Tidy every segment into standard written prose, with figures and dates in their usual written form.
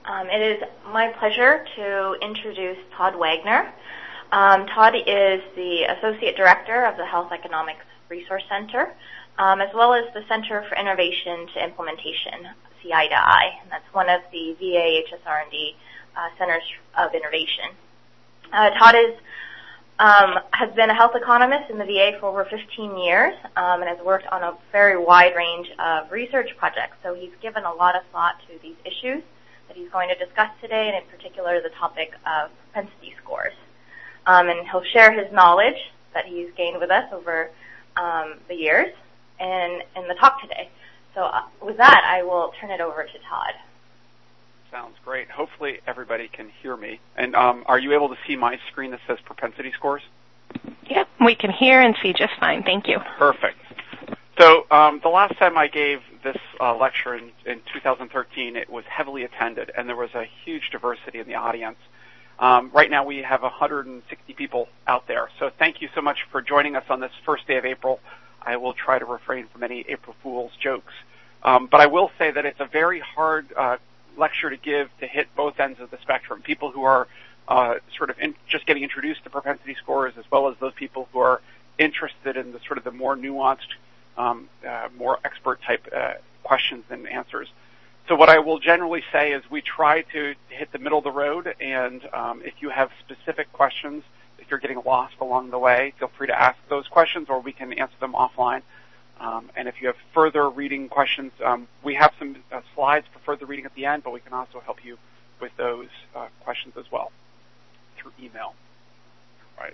It is my pleasure to introduce Todd Wagner. Todd is the Associate Director of the Health Economics Resource Center, as well as the Center for Innovation to Implementation, CI2I, and that's one of the VA HSR&D Centers of Innovation. Todd has been a health economist in the VA for over 15 years and has worked on a very wide range of research projects, so he's given a lot of thought to these issues that he's going to discuss today, and in particular the topic of propensity scores. And he'll share his knowledge that he's gained with us over the years in the talk today. So with that, I will turn it over to Todd. Sounds great. Hopefully everybody can hear me. And are you able to see my screen that says propensity scores? Yep, we can hear and see just fine. Thank you. Perfect. So the last time I gave this lecture in 2013, it was heavily attended, and there was a huge diversity in the audience. Right now we have 160 people out there. So thank you so much for joining us on this first day of April. I will try to refrain from any April Fool's jokes. But I will say that it's a very hard lecture to give to hit both ends of the spectrum. People who are just getting introduced to propensity scores, as well as those people who are interested in the sort of the more nuanced, more expert type questions and answers. So what I will generally say is we try to hit the middle of the road, and if you have specific questions, if you're getting lost along the way, feel free to ask those questions, or we can answer them offline. And if you have further reading questions, we have some slides for further reading at the end, but we can also help you with those questions as well through email. Right.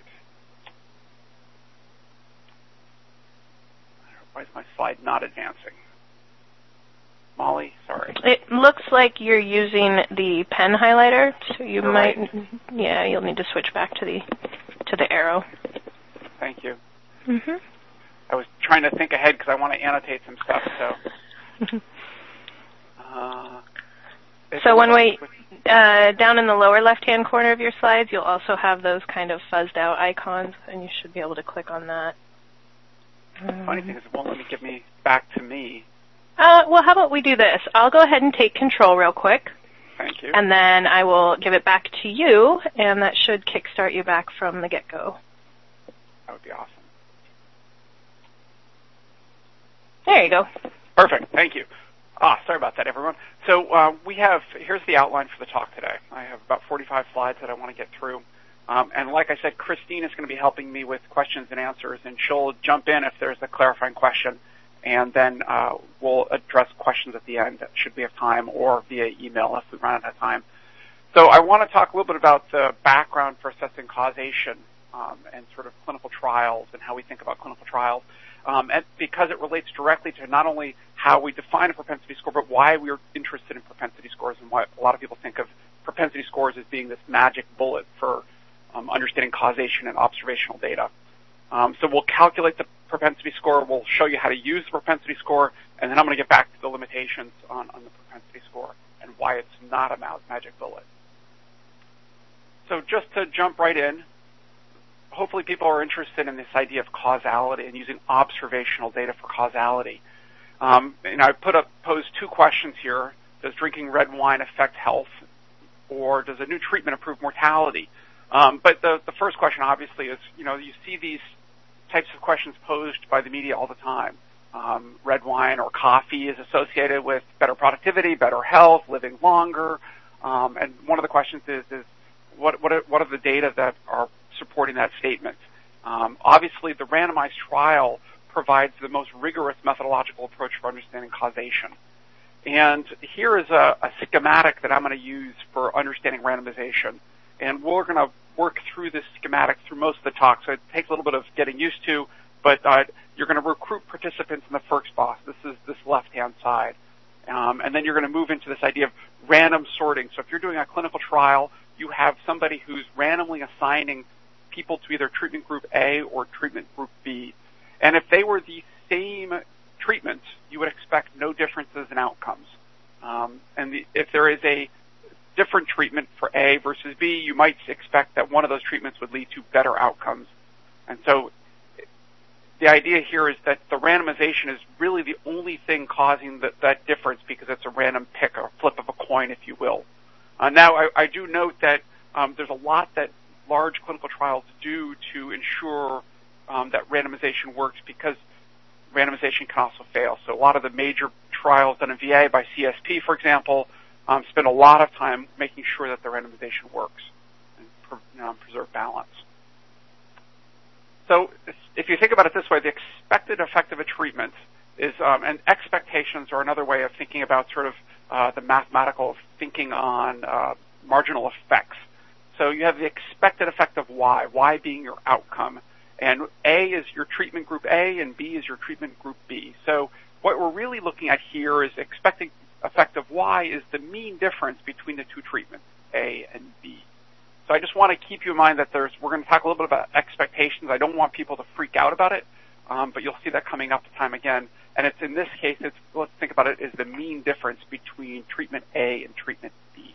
Why is my slide not advancing? Molly, sorry. It looks like you're using the pen highlighter, so you might, right. You'll need to switch back to the arrow. Thank you. Mm-hmm. I was trying to think ahead because I want to annotate some stuff. So one way, down in the lower left-hand corner of your slides, you'll also have those kind of fuzzed-out icons, and you should be able to click on that. The funny thing is it won't let me give me back to me. Well, how about we do this? I'll go ahead and take control real quick. Thank you. And then I will give it back to you, and that should kickstart you back from the get-go. That would be awesome. There you go. Perfect. Thank you. Sorry about that, everyone. So here's the outline for the talk today. I have about 45 slides that I want to get through. And like I said, Christine is going to be helping me with questions and answers, and she'll jump in if there's a clarifying question, and then we'll address questions at the end, should we have time, or via email if we run out of time. So I want to talk a little bit about the background for assessing causation and sort of clinical trials and how we think about clinical trials. And because it relates directly to not only how we define a propensity score, but why we're interested in propensity scores, and why a lot of people think of propensity scores as being this magic bullet for understanding causation and observational data. So we'll calculate the propensity score, we'll show you how to use the propensity score, and then I'm going to get back to the limitations on the propensity score and why it's not a magic bullet. So just to jump right in, hopefully people are interested in this idea of causality and using observational data for causality. And I posed two questions here. Does drinking red wine affect health, or does a new treatment improve mortality? But the first question obviously is, you see these types of questions posed by the media all the time. Red wine or coffee is associated with better productivity, better health, living longer. And one of the questions is what are the data that are supporting that statement? Obviously, the randomized trial provides the most rigorous methodological approach for understanding causation. And here is a schematic that I'm going to use for understanding randomization. And we're going to work through this schematic through most of the talk, so it takes a little bit of getting used to, but you're going to recruit participants in the first box. This is this left-hand side. And then you're going to move into this idea of random sorting. So if you're doing a clinical trial, you have somebody who's randomly assigning people to either treatment group A or treatment group B. And if they were the same treatment, you would expect no differences in outcomes. If there is a different treatment for A versus B, you might expect that one of those treatments would lead to better outcomes. And so the idea here is that the randomization is really the only thing causing that difference, because it's a random pick, or flip of a coin, if you will. Now, I do note that there's a lot that large clinical trials do to ensure that randomization works, because randomization can also fail. So a lot of the major trials done in VA by CSP, for example, spend a lot of time making sure that the randomization works and preserve balance. So if you think about it this way, the expected effect of a treatment is, and expectations are another way of thinking about sort of the mathematical thinking on marginal effects. So you have the expected effect of Y being your outcome, and A is your treatment group A, and B is your treatment group B. So what we're really looking at here is expected effect of Y is the mean difference between the two treatments, A and B. So I just want to keep you in mind that we're going to talk a little bit about expectations. I don't want people to freak out about it, but you'll see that coming up time again. And it's in this case, let's think about it as the mean difference between treatment A and treatment B.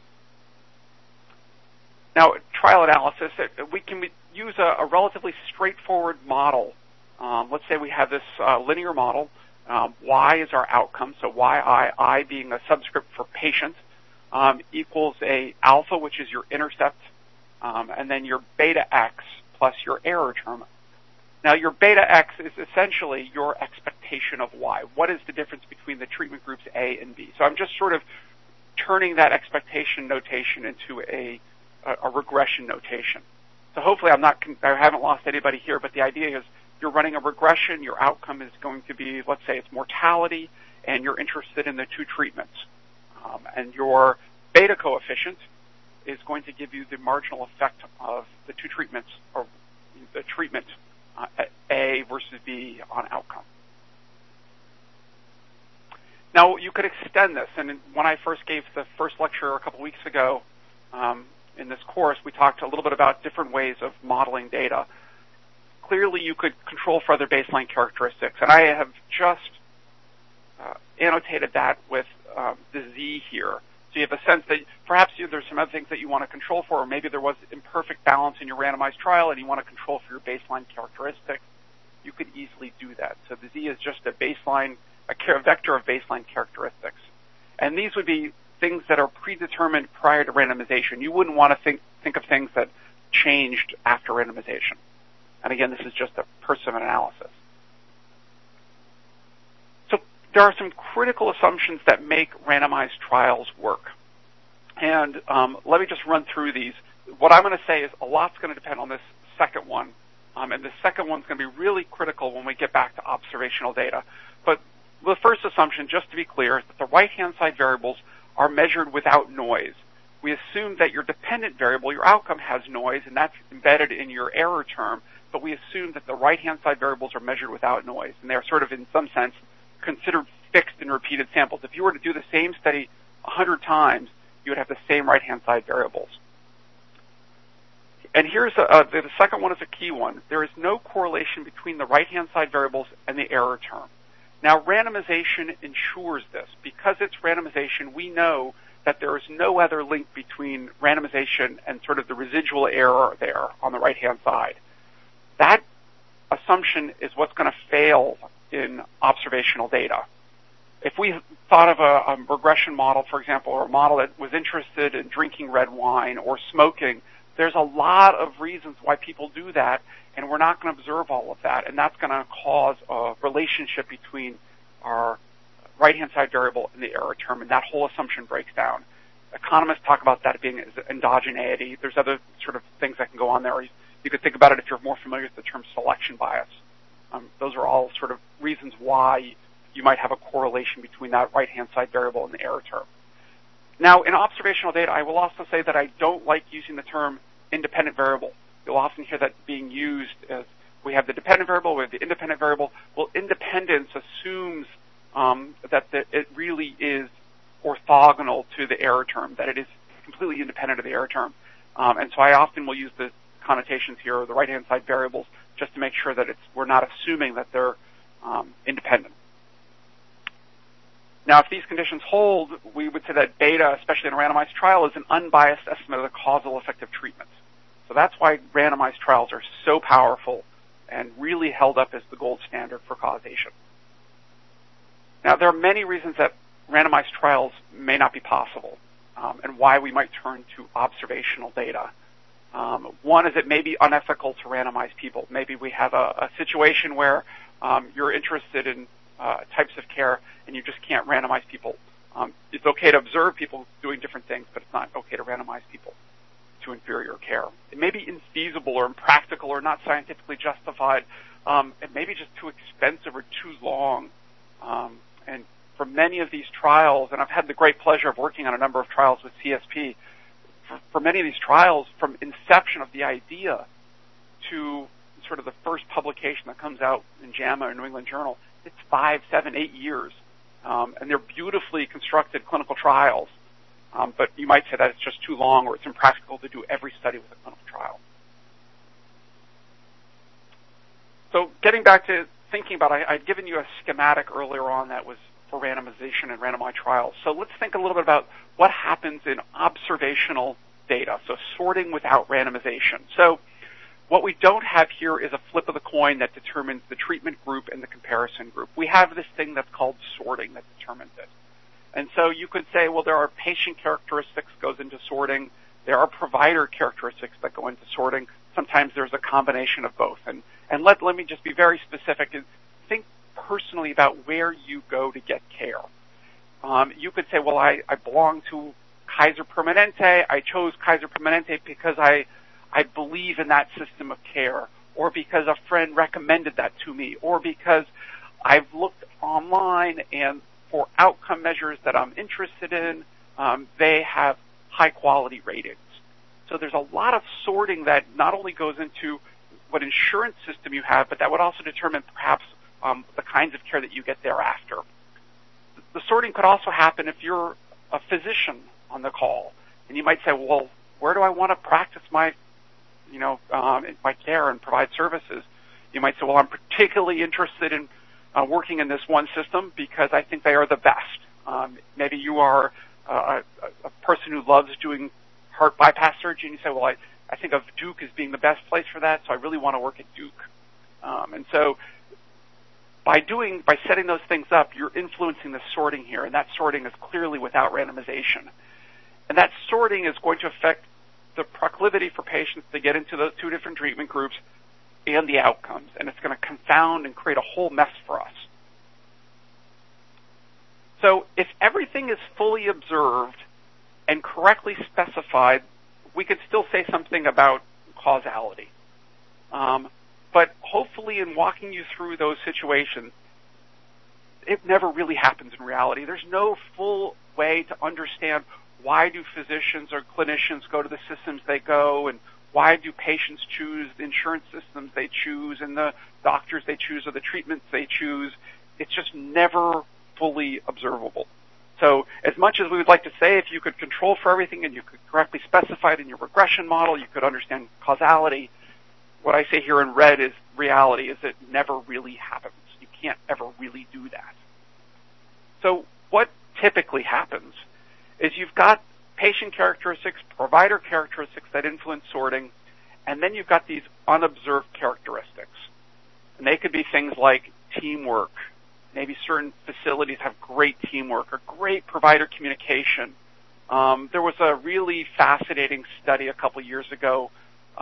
Now, trial analysis, we can use a relatively straightforward model. Let's say we have this linear model. Y is our outcome, so I being a subscript for patient, equals a alpha, which is your intercept, and then your beta x plus your error term. Now, your beta x is essentially your expectation of Y. What is the difference between the treatment groups A and B? So I'm just sort of turning that expectation notation into a regression notation. So hopefully I haven't lost anybody here, but the idea is you're running a regression, your outcome is going to be, let's say it's mortality, and you're interested in the two treatments. And your beta coefficient is going to give you the marginal effect of the two treatments, or the treatment A versus B on outcome. Now, you could extend this, and when I first gave the first lecture a couple weeks ago in this course, we talked a little bit about different ways of modeling data. Clearly, you could control for other baseline characteristics, and I have just annotated that with the Z here. So you have a sense that perhaps there's some other things that you want to control for, or maybe there was imperfect balance in your randomized trial and you want to control for your baseline characteristics. You could easily do that. So the Z is just a vector of baseline characteristics. And these would be things that are predetermined prior to randomization. You wouldn't want to think of things that changed after randomization. And again, this is just a person analysis. So there are some critical assumptions that make randomized trials work. And let me just run through these. What I'm going to say is a lot's going to depend on this second one. And the second one's going to be really critical when we get back to observational data. But the first assumption, just to be clear, is that the right-hand side variables are measured without noise. We assume that your dependent variable, your outcome, has noise, and that's embedded in your error term, but we assume that the right-hand side variables are measured without noise, and they're sort of, in some sense, considered fixed in repeated samples. If you were to do the same study 100 times, you would have the same right-hand side variables. And here's the second one is a key one. There is no correlation between the right-hand side variables and the error term. Now, randomization ensures this. Because it's randomization, we know that there is no other link between randomization and sort of the residual error there on the right-hand side. That assumption is what's going to fail in observational data. If we thought of a regression model, for example, or a model that was interested in drinking red wine or smoking, there's a lot of reasons why people do that, and we're not going to observe all of that, and that's going to cause a relationship between our right-hand side variable and the error term, and that whole assumption breaks down. Economists talk about that being endogeneity. There's other sort of things that can go on there. You could think about it if you're more familiar with the term selection bias. Those are all sort of reasons why you might have a correlation between that right-hand side variable and the error term. Now, in observational data, I will also say that I don't like using the term independent variable. You'll often hear that being used as we have the dependent variable, we have the independent variable. Well, independence assumes that it really is orthogonal to the error term, that it is completely independent of the error term. And so I often will use the connotations here, the right-hand side variables, just to make sure that we're not assuming that they're independent. Now, if these conditions hold, we would say that beta, especially in a randomized trial, is an unbiased estimate of the causal effect of treatments. So that's why randomized trials are so powerful and really held up as the gold standard for causation. Now, there are many reasons that randomized trials may not be possible. and why we might turn to observational data. One is it may be unethical to randomize people. Maybe we have a situation where you're interested in types of care and you just can't randomize people. It's okay to observe people doing different things, but it's not okay to randomize people to inferior care. It may be infeasible or impractical or not scientifically justified. It may be just too expensive or too long. And for many of these trials, and I've had the great pleasure of working on a number of trials with CSP, for many of these trials, from inception of the idea to sort of the first publication that comes out in JAMA or New England Journal, it's 5, 7, 8 years. And they're beautifully constructed clinical trials. But you might say that it's just too long or it's impractical to do every study with a clinical trial. So getting back to thinking about, I'd given you a schematic earlier on that was for randomization and randomized trials. So let's think a little bit about what happens in observational data, so sorting without randomization. So what we don't have here is a flip of the coin that determines the treatment group and the comparison group. We have this thing that's called sorting that determines it. And so you could say, well, there are patient characteristics goes into sorting. There are provider characteristics that go into sorting. Sometimes there's a combination of both. And let me just be very specific and think personally about where you go to get care. You could say, well, I belong to Kaiser Permanente. I chose Kaiser Permanente because I believe in that system of care, or because a friend recommended that to me, or because I've looked online and for outcome measures that I'm interested in, they have high quality ratings. So there's a lot of sorting that not only goes into what insurance system you have, but that would also determine perhaps the kinds of care that you get thereafter. The sorting could also happen if you're a physician on the call, and you might say, well, where do I want to practice my care and provide services? You might say, well, I'm particularly interested in working in this one system because I think they are the best. Maybe you are a person who loves doing heart bypass surgery, and you say, well, I think of Duke as being the best place for that, so I really want to work at Duke. And so by setting those things up, you're influencing the sorting here, and that sorting is clearly without randomization. And that sorting is going to affect the proclivity for patients to get into those two different treatment groups and the outcomes, and it's going to confound and create a whole mess for us. So if everything is fully observed and correctly specified, we could still say something about causality. But hopefully in walking you through those situations, it never really happens in reality. There's no full way to understand why do physicians or clinicians go to the systems they go, and why do patients choose the insurance systems they choose and the doctors they choose or the treatments they choose. It's just never fully observable. So as much as we would like to say if you could control for everything and you could correctly specify it in your regression model, you could understand causality, what I say here in red is reality, is it never really happens. You can't ever really do that. So what typically happens is you've got patient characteristics, provider characteristics that influence sorting, and then you've got these unobserved characteristics. And they could be things like teamwork. Maybe certain facilities have great teamwork or great provider communication. There was a really fascinating study a couple years ago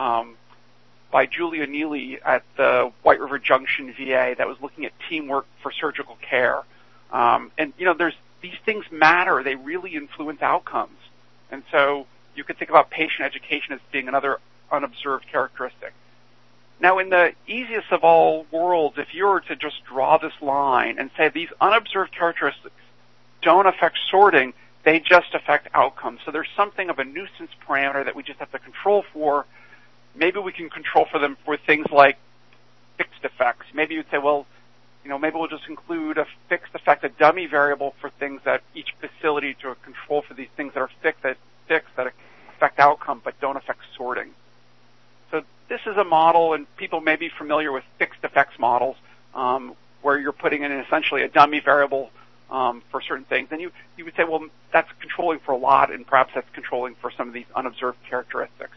by Julia Neely at the White River Junction VA that was looking at teamwork for surgical care. And these things matter. They really influence outcomes. And so you could think about patient education as being another unobserved characteristic. Now, in the easiest of all worlds, if you were to just draw this line and say these unobserved characteristics don't affect sorting, they just affect outcomes. So there's something of a nuisance parameter that we just have to control for. Maybe we can control for them for things like fixed effects. Maybe you'd say, well, maybe we'll just include a fixed effect, a dummy variable for things that each facility to control for these things that are fixed that affect outcome but don't affect sorting. So this is a model, and people may be familiar with fixed effects models, where you're putting in essentially a dummy variable for certain things. And you would say, well, that's controlling for a lot, and perhaps that's controlling for some of these unobserved characteristics.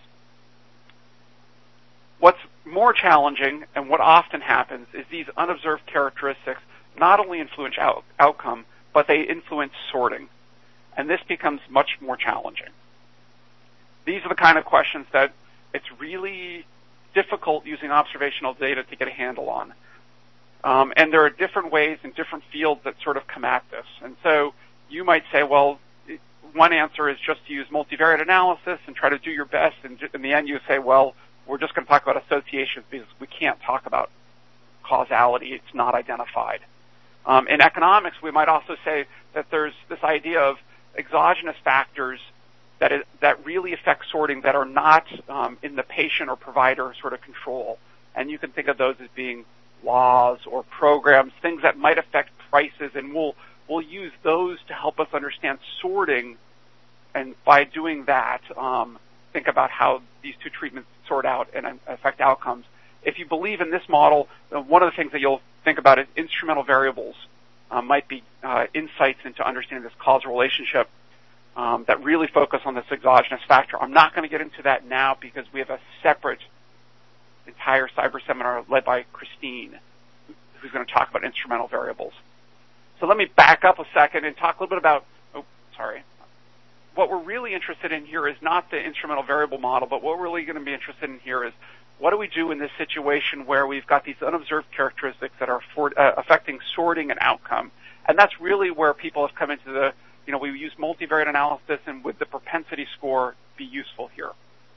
What's more challenging, and what often happens, is these unobserved characteristics not only influence outcome, but they influence sorting. And this becomes much more challenging. These are the kind of questions that it's really difficult using observational data to get a handle on. And there are different ways and different fields that sort of come at this. And so you might say, well, one answer is just to use multivariate analysis and try to do your best. And in the end, you say, well, we're just going to talk about associations because we can't talk about causality. It's not identified. In economics, we might also say that there's this idea of exogenous factors that really affect sorting that are not in the patient or provider sort of control. And you can think of those as being laws or programs, things that might affect prices, and we'll use those to help us understand sorting, and by doing that, think about how these two treatments sort out and affect outcomes. If you believe in this model, one of the things that you'll think about is instrumental variables might be insights into understanding this causal relationship that really focus on this exogenous factor. I'm not going to get into that now because we have a separate entire cyber seminar led by Christine, who's going to talk about instrumental variables. So let me back up a second and talk a little bit about, what we're really interested in here is not the instrumental variable model, but what we're really going to be interested in here is what do we do in this situation where we've got these unobserved characteristics that are affecting sorting and outcome. And that's really where people have come into we use multivariate analysis, and would the propensity score be useful here?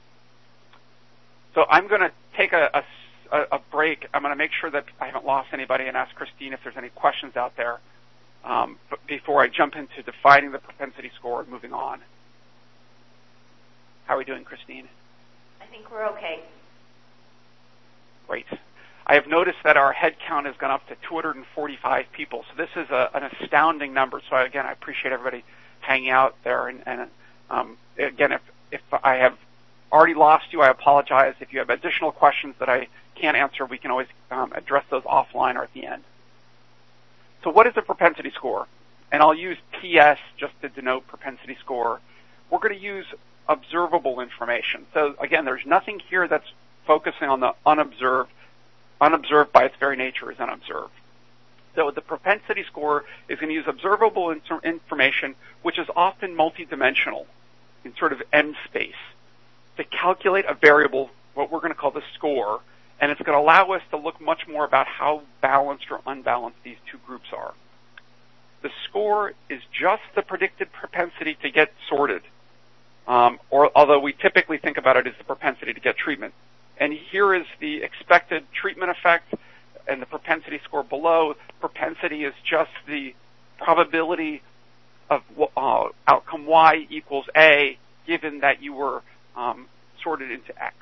So I'm going to take a break. I'm going to make sure that I haven't lost anybody and ask Christine if there's any questions out there but before I jump into defining the propensity score and moving on. How are we doing, Christine? I think we're okay. Great. I have noticed that our head count has gone up to 245 people, so this is an astounding number. So again, I appreciate everybody hanging out there. And again, if I have already lost you, I apologize. If you have additional questions that I can't answer, we can always address those offline or at the end. So what is a propensity score? And I'll use PS just to denote propensity score. We're going to use observable information. So again, there's nothing here that's focusing on the unobserved. Unobserved by its very nature is unobserved. So the propensity score is going to use observable information, which is often multidimensional in sort of M space, to calculate a variable, what we're going to call the score, and it's going to allow us to look much more about how balanced or unbalanced these two groups are. The score is just the predicted propensity to get sorted, or although we typically think about it as the propensity to get treatment. And here is the expected treatment effect, and the propensity score below. Propensity is just the probability of outcome Y equals A, given that you were sorted into X.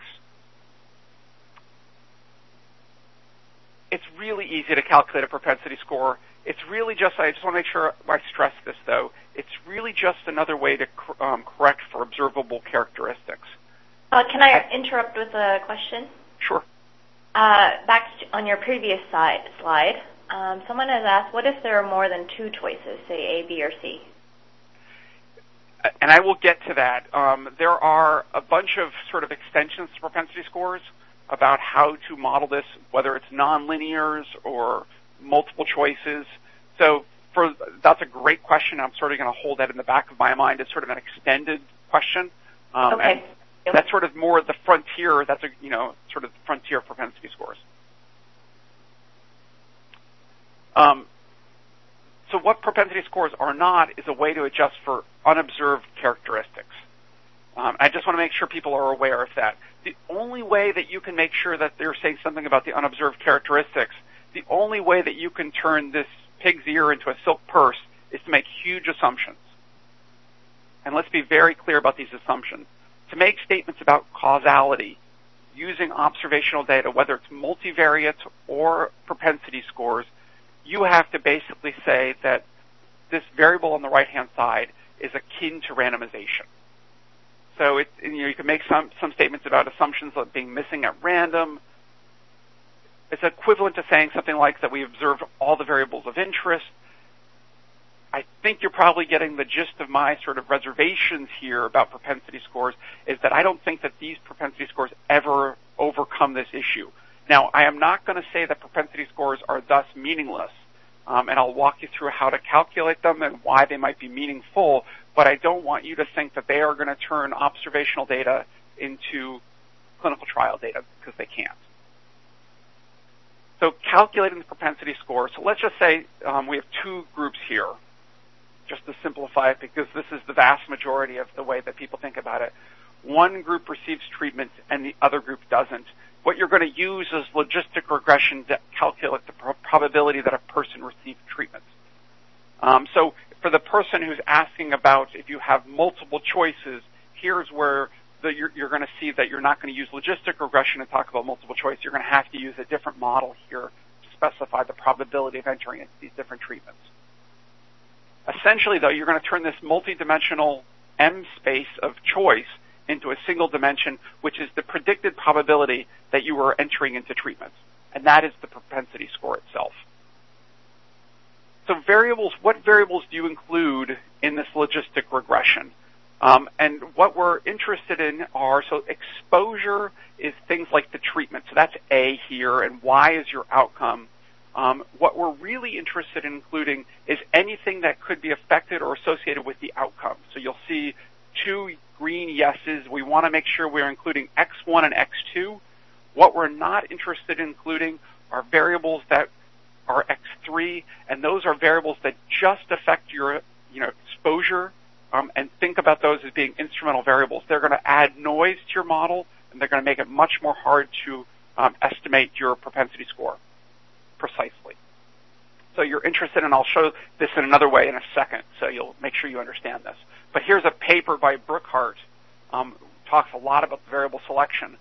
It's really easy to calculate a propensity score. It's really just, I just want to make sure I stress this though, it's really just another way to correct for observable characteristics. Can I interrupt with a question? Sure. Back on your previous slide, someone has asked, what if there are more than two choices, say A, B, or C? And I will get to that. There are a bunch of sort of extensions to propensity scores about how to model this, whether it's nonlinears or multiple choices. So that's a great question. I'm sort of going to hold that in the back of my mind as sort of an extended question. Okay. And that's sort of more the frontier. That's sort of the frontier of propensity scores. So what propensity scores are not is a way to adjust for unobserved characteristics. I just want to make sure people are aware of that. The only way that you can make sure that they're saying something about the unobserved characteristics, the only way that you can turn this pig's ear into a silk purse is to make huge assumptions. And let's be very clear about these assumptions. To make statements about causality using observational data, whether it's multivariate or propensity scores, you have to basically say that this variable on the right-hand side is akin to randomization. So you can make some statements about assumptions of being missing at random. It's equivalent to saying something like that we observed all the variables of interest. I think you're probably getting the gist of my sort of reservations here about propensity scores, is that I don't think that these propensity scores ever overcome this issue. Now, I am not going to say that propensity scores are thus meaningless, and I'll walk you through how to calculate them and why they might be meaningful, but I don't want you to think that they are going to turn observational data into clinical trial data, because they can't. So calculating the propensity score. So let's just say we have two groups here, just to simplify it, because this is the vast majority of the way that people think about it. One group receives treatment and the other group doesn't. What you're going to use is logistic regression to calculate the probability that a person received treatment. So for the person who's asking about if you have multiple choices, here's where you're going to see that you're not going to use logistic regression to talk about multiple choice. You're going to have to use a different model here to specify the probability of entering into these different treatments. Essentially, though, you're going to turn this multidimensional M space of choice into a single dimension, which is the predicted probability that you are entering into treatments. And that is the propensity score itself. So what variables do you include in this logistic regression? And what we're interested in so exposure is things like the treatment. So that's A here, and Y is your outcome. What we're really interested in including is anything that could be affected or associated with the outcome. So you'll see two green yeses. We want to make sure we're including X1 and X2. What we're not interested in including are variables that are X3, and those are variables that just affect your exposure, and think about those as being instrumental variables. They're going to add noise to your model, and they're going to make it much more hard to estimate your propensity score precisely. So you're interested, and I'll show this in another way in a second, so you'll make sure you understand this. But here's a paper by Brookhart, talks a lot about the variable selection.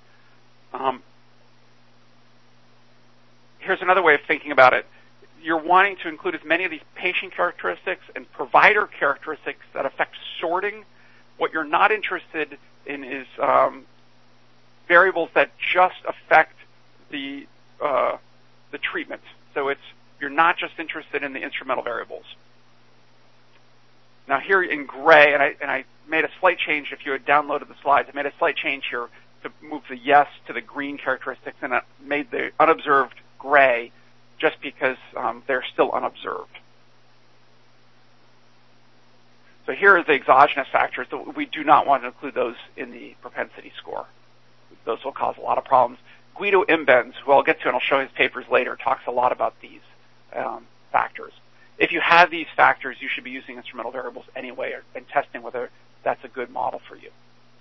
Here's another way of thinking about it. You're wanting to include as many of these patient characteristics and provider characteristics that affect sorting. What you're not interested in is variables that just affect the treatment. So you're not just interested in the instrumental variables. Now here in gray, and I made a slight change if you had downloaded the slides. I made a slight change here to move the yes to the green characteristics, and I made the unobserved gray just because they're still unobserved. So here are the exogenous factors. We do not want to include those in the propensity score. Those will cause a lot of problems. Guido Imbens, who I'll get to and I'll show his papers later, talks a lot about these factors. If you have these factors, you should be using instrumental variables anyway and testing whether that's a good model for you.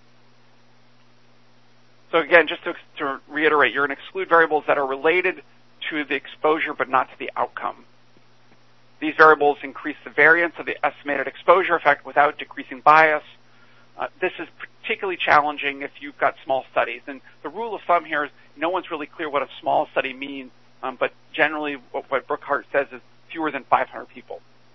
So again, just to reiterate, you're going to exclude variables that are related to the exposure but not to the outcome. These variables increase the variance of the estimated exposure effect without decreasing bias. This is particularly challenging if you've got small studies. And the rule of thumb here is no one's really clear what a small study means, but generally what Brookhart says is fewer than 500 people.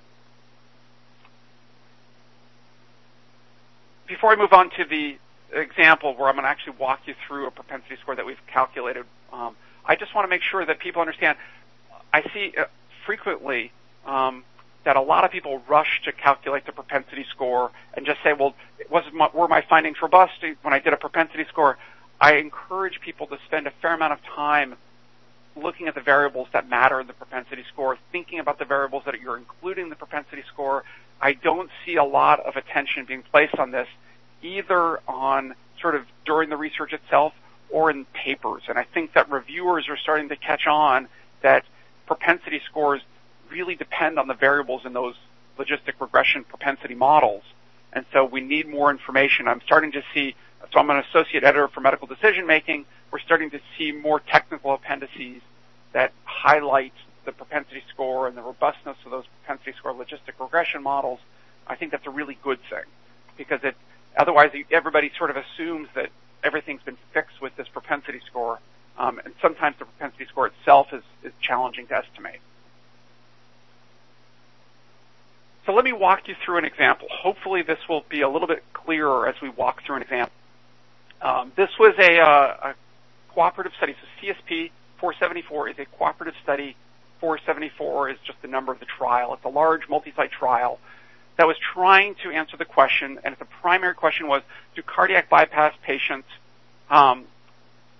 Before I move on to the example where I'm going to actually walk you through a propensity score that we've calculated, I just want to make sure that people understand. I see frequently that a lot of people rush to calculate the propensity score and just say, well, were my findings robust when I did a propensity score? I encourage people to spend a fair amount of time looking at the variables that matter in the propensity score, thinking about the variables that you're including in the propensity score. I don't see a lot of attention being placed on this, either on sort of during the research itself or in papers. And I think that reviewers are starting to catch on that propensity scores really depend on the variables in those logistic regression propensity models. And so we need more information. I'm starting to see, so I'm an associate editor for medical decision making. We're starting to see more technical appendices that highlight the propensity score and the robustness of those propensity score logistic regression models. I think that's a really good thing, because otherwise everybody sort of assumes that everything's been fixed with this propensity score, and sometimes the propensity score itself is challenging to estimate. So let me walk you through an example. Hopefully this will be a little bit clearer as we walk through an example. This was a cooperative study. So CSP 474 is a cooperative study. 474 is just the number of the trial. It's a large multi-site trial that was trying to answer the question, and the primary question was, do cardiac bypass patients have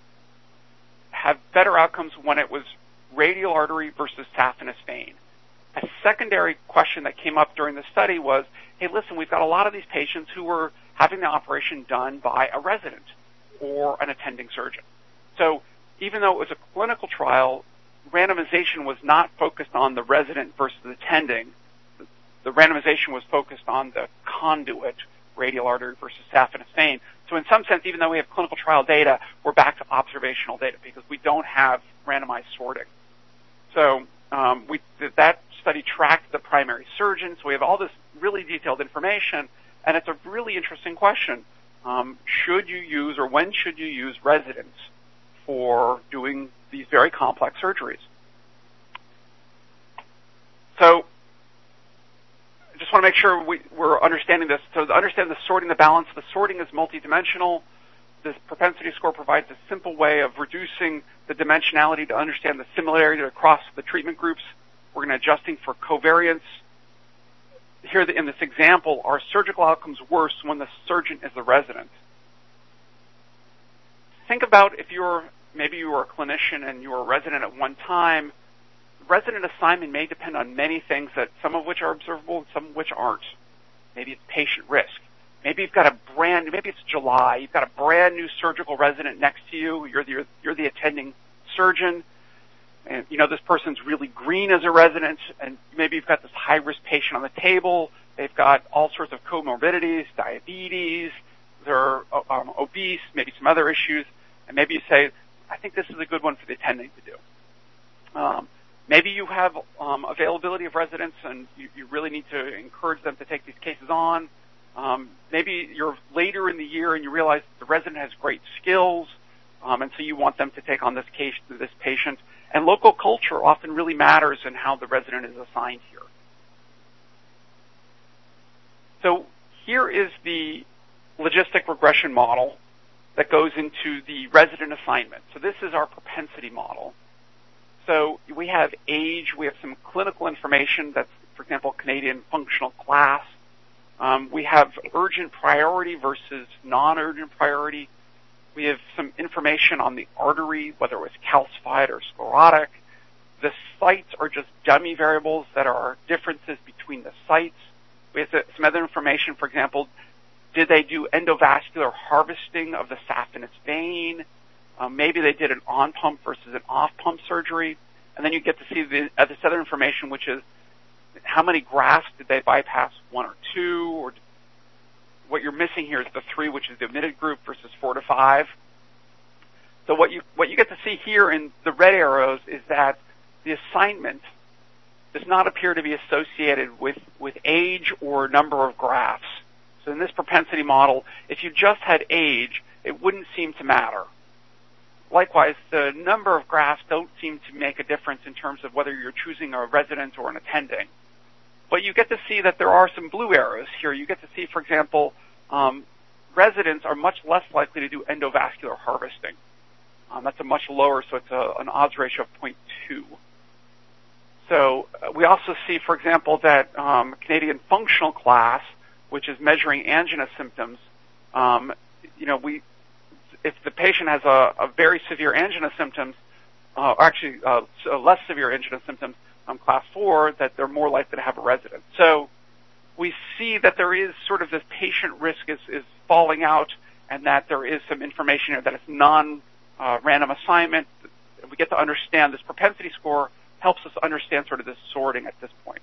better outcomes when it was radial artery versus saphenous vein? A secondary question that came up during the study was, hey, listen, we've got a lot of these patients who were having the operation done by a resident or an attending surgeon. So even though it was a clinical trial, randomization was not focused on the resident versus the attending. The randomization was focused on the conduit, radial artery versus saphenous vein. So in some sense, even though we have clinical trial data, we're back to observational data because we don't have randomized sorting. So that study tracked the primary surgeon, so we have all this really detailed information, and it's a really interesting question. Should you use, or when should you use residents for doing these very complex surgeries? So I just want to make sure we're understanding this. So to understand the sorting, the balance, the sorting is multidimensional. This propensity score provides a simple way of reducing the dimensionality to understand the similarity across the treatment groups. We're going to adjusting for covariance. Here in this example, are surgical outcomes worse when the surgeon is the resident? Think about if maybe you were a clinician and you were a resident at one time. Resident assignment may depend on many things, that some of which are observable and some of which aren't. Maybe it's patient risk. Maybe you've got maybe it's July, you've got a brand new surgical resident next to you, you're the attending surgeon, and you know this person's really green as a resident, and maybe you've got this high-risk patient on the table, they've got all sorts of comorbidities, diabetes, they're obese, maybe some other issues, and maybe you say, I think this is a good one for the attending to do. Maybe you have availability of residents and you really need to encourage them to take these cases on. Maybe you're later in the year and you realize the resident has great skills, and so you want them to take on this patient. And local culture often really matters in how the resident is assigned here. So here is the logistic regression model that goes into the resident assignment. So this is our propensity model. So we have age, we have some clinical information that's, for example, Canadian functional class. We have urgent priority versus non-urgent priority. We have some information on the artery, whether it was calcified or sclerotic. The sites are just dummy variables that are differences between the sites. We have some other information, for example, did they do endovascular harvesting of the saphenous vein? Maybe they did an on-pump versus an off-pump surgery. And then you get to see this other information, which is how many grafts did they bypass, 1 or 2? Or what you're missing here is the 3, which is the omitted group, versus 4 to 5. So what you get to see here in the red arrows is that the assignment does not appear to be associated with age or number of grafts. So in this propensity model, if you just had age, it wouldn't seem to matter. Likewise, the number of grafts don't seem to make a difference in terms of whether you're choosing a resident or an attending. But you get to see that there are some blue arrows here. You get to see, for example, residents are much less likely to do endovascular harvesting. That's a much lower, so it's an odds ratio of 0.2. So we also see, for example, that Canadian functional class, which is measuring angina symptoms, if the patient has a very severe angina symptoms, less severe angina symptoms, class 4, that they're more likely to have a resident. So we see that there is sort of this patient risk is falling out, and that there is some information here that it's non-random assignment. We get to understand this propensity score helps us understand sort of this sorting at this point.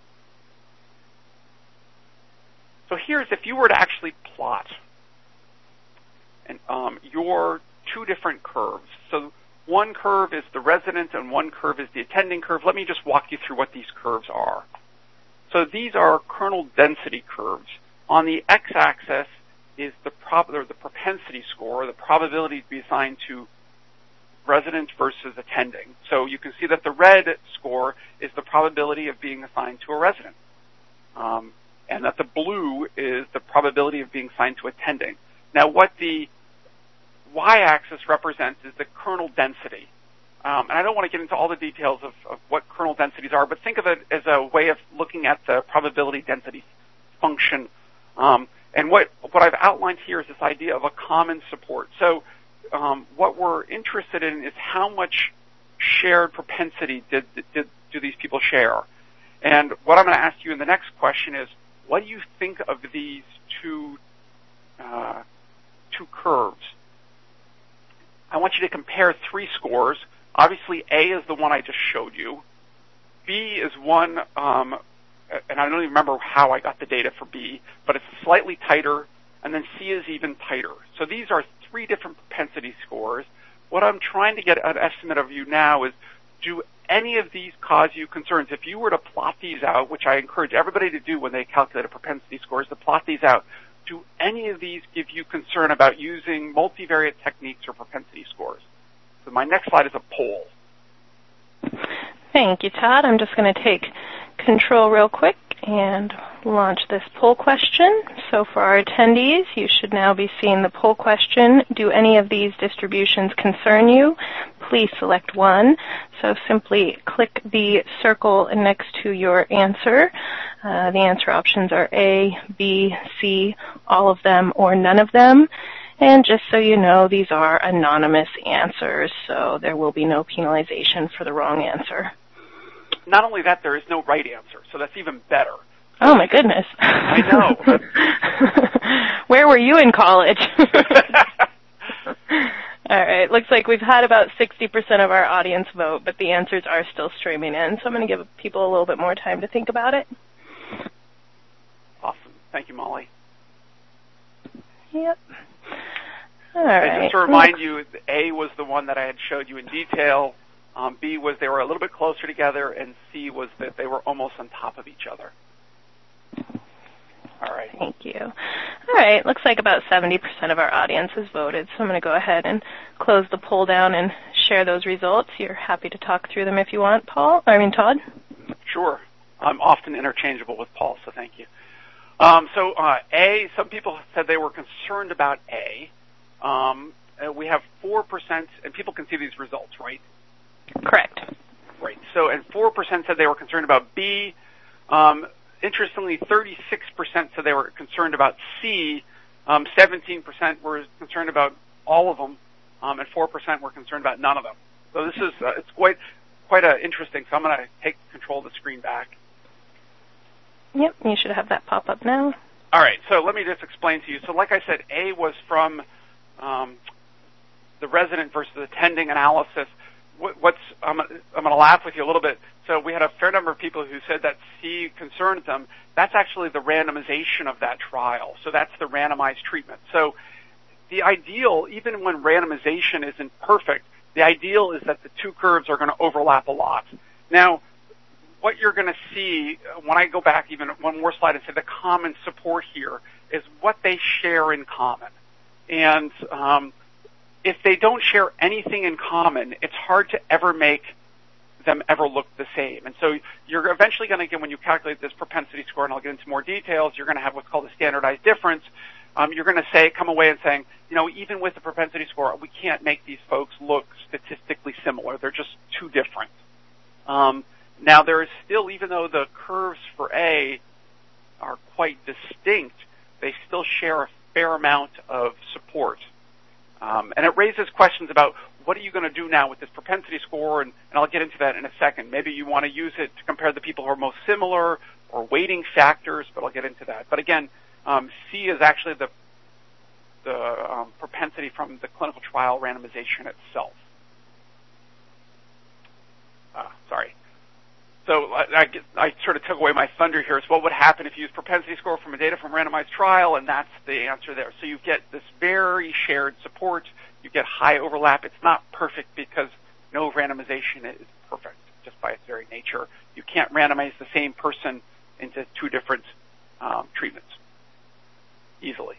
So here's if you were to actually plot and your 2 different curves. So one curve is the resident and one curve is the attending curve. Let me just walk you through what these curves are. So these are kernel density curves. On the x-axis is the propensity score, the probability to be assigned to resident versus attending. So you can see that the red score is the probability of being assigned to a resident, and that the blue is the probability of being assigned to attending. Now, what the y-axis represents is the kernel density. And I don't want to get into all the details of what kernel densities are, but think of it as a way of looking at the probability density function. And what I've outlined here is this idea of a common support. So what we're interested in is how much shared propensity do these people share. And what I'm going to ask you in the next question is, what do you think of these two curves? I want you to compare three scores. Obviously, A is the one I just showed you. B is one, and I don't even remember how I got the data for B, but it's slightly tighter, and then C is even tighter. So these are three different propensity scores. What I'm trying to get an estimate of you now is, do any of these cause you concerns? If you were to plot these out, which I encourage everybody to do when they calculate a propensity score, is to plot these out. Do any of these give you concern about using multivariate techniques or propensity scores? So my next slide is a poll. Thank you, Todd. I'm just going to take control real quick and launch this poll question. So for our attendees, you should now be seeing the poll question. Do any of these distributions concern you? Please select one. So simply click the circle next to your answer. The answer options are A, B, C, all of them, or none of them. And just so you know, these are anonymous answers, so there will be no penalization for the wrong answer. Not only that, there is no right answer, so that's even better. Oh, my goodness. I know. Where were you in college? All right. Looks like we've had about 60% of our audience vote, but the answers are still streaming in, so I'm going to give people a little bit more time to think about it. Awesome. Thank you, Molly. Yep. All right. And just to remind you, A was the one that I had showed you in detail. B was they were a little bit closer together, and C was that they were almost on top of each other. All right. Thank you. All right. Looks like about 70% of our audience has voted, so I'm going to go ahead and close the poll down and share those results. You're happy to talk through them if you want, Todd? Sure. I'm often interchangeable with Paul, so thank you. A, some people said they were concerned about A. We have 4%, and people can see these results, right? Correct. Right. So, and 4% said they were concerned about B. Interestingly, 36% said they were concerned about C. 17% were concerned about all of them, and 4% were concerned about none of them. So this is it's quite interesting. So I'm going to take control of the screen back. Yep, you should have that pop up now. All right. So let me just explain to you. So, like I said, A was from the resident versus attending analysis. I'm going to laugh with you a little bit. So we had a fair number of people who said that C concerned them. That's actually the randomization of that trial. So that's the randomized treatment. So the ideal, even when randomization isn't perfect, the ideal is that the two curves are going to overlap a lot. Now, what you're going to see when I go back even one more slide and say the common support here is what they share in common. And if they don't share anything in common, it's hard to ever make them ever look the same. And so you're eventually going to get, when you calculate this propensity score, and I'll get into more details, you're going to have what's called a standardized difference. You're going to come away and saying, even with the propensity score, we can't make these folks look statistically similar. They're just too different. Now there is still, even though the curves for A are quite distinct, they still share a fair amount of support. And it raises questions about what are you going to do now with this propensity score, and I'll get into that in a second. Maybe you want to use it to compare the people who are most similar or weighting factors, but I'll get into that. But again, C is actually the propensity from the clinical trial randomization itself. Sorry. So I sort of took away my thunder here. So what would happen if you use propensity score from a data from randomized trial, and that's the answer there. So you get this very shared support. You get high overlap. It's not perfect because no randomization is perfect just by its very nature. You can't randomize the same person into two different treatments easily.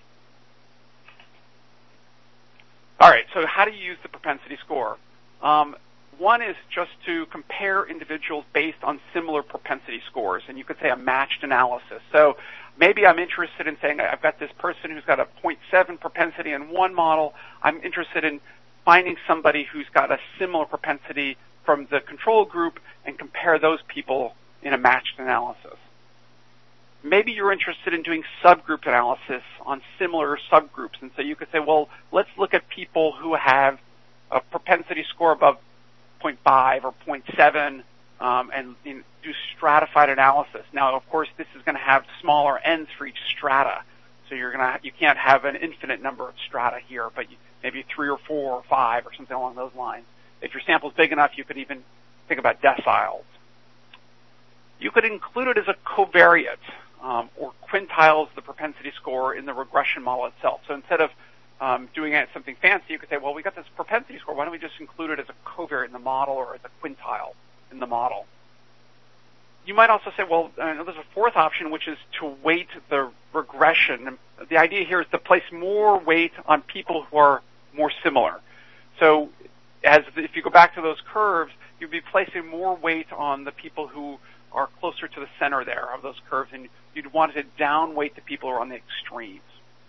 All right, so how do you use the propensity score? One is just to compare individuals based on similar propensity scores, and you could say a matched analysis. So maybe I'm interested in saying I've got this person who's got a 0.7 propensity in one model. I'm interested in finding somebody who's got a similar propensity from the control group and compare those people in a matched analysis. Maybe you're interested in doing subgroup analysis on similar subgroups, and so you could say, well, let's look at people who have a propensity score above 0.5 or 0.7 and do stratified analysis. Now, of course, this is going to have smaller ends for each strata, so you can't have an infinite number of strata here, but maybe 3 or 4 or 5 or something along those lines. If your sample's big enough, you could even think about deciles. You could include it as a covariate, or quintiles the propensity score in the regression model itself. So instead of doing something fancy, you could say, well, we got this propensity score. Why don't we just include it as a covariate in the model or as a quintile in the model? You might also say, well, there's a fourth option, which is to weight the regression. The idea here is to place more weight on people who are more similar. So if you go back to those curves, you'd be placing more weight on the people who are closer to the center there of those curves, and you'd want to downweight the people who are on the extremes.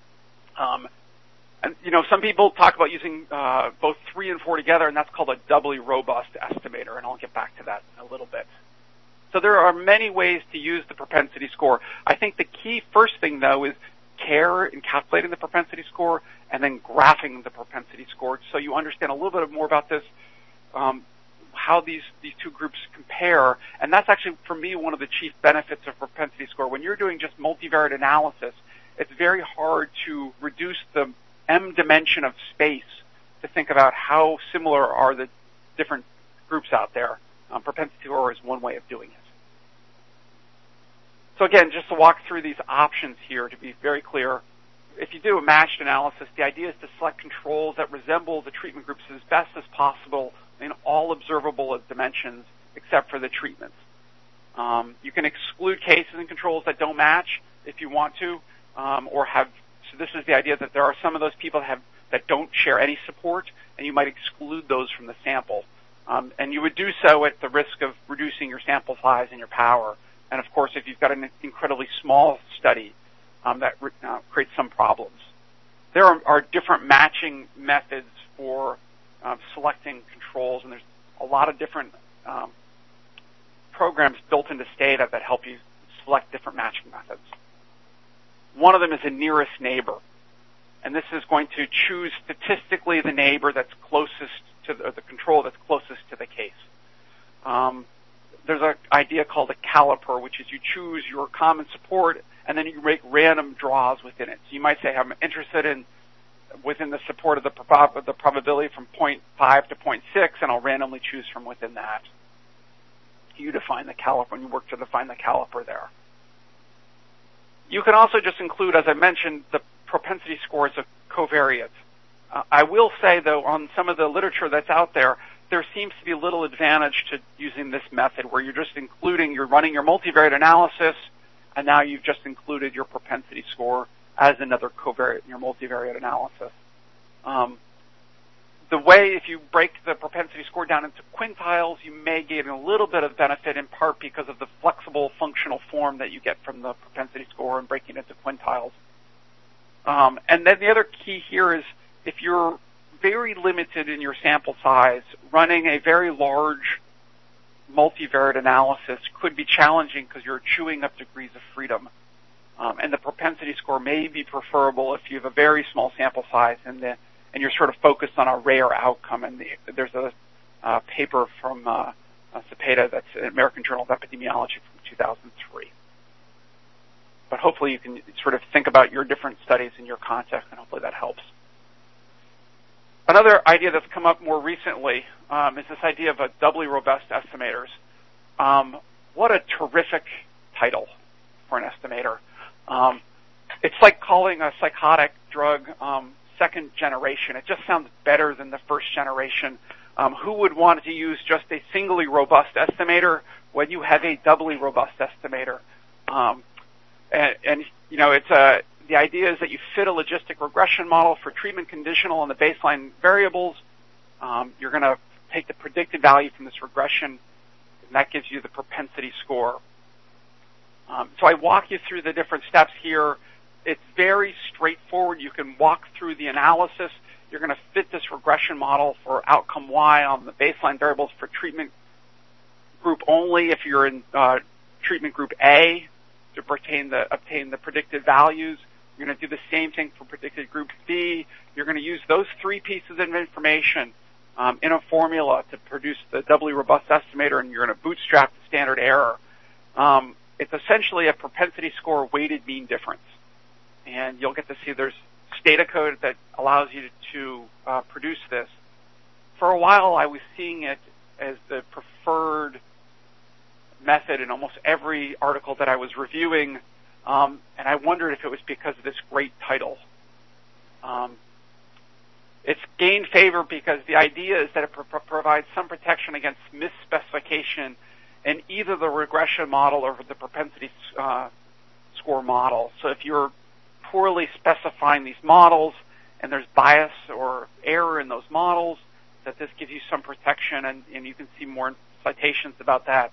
And some people talk about using both 3 and 4 together, and that's called a doubly robust estimator, and I'll get back to that in a little bit. So there are many ways to use the propensity score. I think the key first thing, though, is care in calculating the propensity score and then graphing the propensity score, so you understand a little bit more about this, how these two groups compare. And that's actually, for me, one of the chief benefits of propensity score. When you're doing just multivariate analysis, it's very hard to reduce the M dimension of space to think about how similar are the different groups out there. Propensity score is one way of doing it. So again, just to walk through these options here to be very clear, if you do a matched analysis, the idea is to select controls that resemble the treatment groups as best as possible in all observable dimensions except for the treatments. You can exclude cases and controls that don't match if you want to, so this is the idea that there are some of those people that don't share any support, and you might exclude those from the sample. And you would do so at the risk of reducing your sample size and your power. And of course, if you've got an incredibly small study, that creates some problems. There are different matching methods for selecting controls, and there's a lot of different programs built into Stata that help you select different matching methods. One of them is a nearest neighbor, and this is going to choose statistically the neighbor that's closest to the control that's closest to the case. There's an idea called a caliper, which is you choose your common support and then you make random draws within it. So you might say, I'm interested in within the support of the probability from 0.5 to 0.6, and I'll randomly choose from within that. You define the caliper, and you work to define the caliper there. You can also just include, as I mentioned, the propensity score as a covariate. I will say, though, on some of the literature that's out there seems to be little advantage to using this method where you're running your multivariate analysis, and now you've just included your propensity score as another covariate in your multivariate analysis. The way, if you break the propensity score down into quintiles, you may gain a little bit of benefit, in part because of the flexible functional form that you get from the propensity score and breaking it into quintiles. And then the other key here is, if you're very limited in your sample size, running a very large multivariate analysis could be challenging because you're chewing up degrees of freedom. And the propensity score may be preferable if you have a very small sample size and you're sort of focused on a rare outcome. And there's a paper from Cepeda that's an American Journal of Epidemiology from 2003. But hopefully you can sort of think about your different studies in your context, and hopefully that helps. Another idea that's come up more recently is this idea of a doubly robust estimators. What a terrific title for an estimator. It's like calling a psychotic drug second generation. It just sounds better than the first generation. Who would want to use just a singly robust estimator when you have a doubly robust estimator? It's the idea is that you fit a logistic regression model for treatment conditional on the baseline variables. You're going to take the predicted value from this regression, and that gives you the propensity score. So I walk you through the different steps here. It's very straightforward. You can walk through the analysis. You're going to fit this regression model for outcome Y on the baseline variables for treatment group only if you're in treatment group A to obtain the predicted values. You're going to do the same thing for predicted group B. You're going to use those three pieces of information in a formula to produce the doubly robust estimator, and you're going to bootstrap the standard error. It's essentially a propensity score weighted mean difference. And you'll get to see there's Stata code that allows you to produce this. For a while, I was seeing it as the preferred method in almost every article that I was reviewing, and I wondered if it was because of this great title. It's gained favor because the idea is that it provides some protection against misspecification in either the regression model or the propensity score model. So if you're poorly specifying these models and there's bias or error in those models, that this gives you some protection, and you can see more citations about that.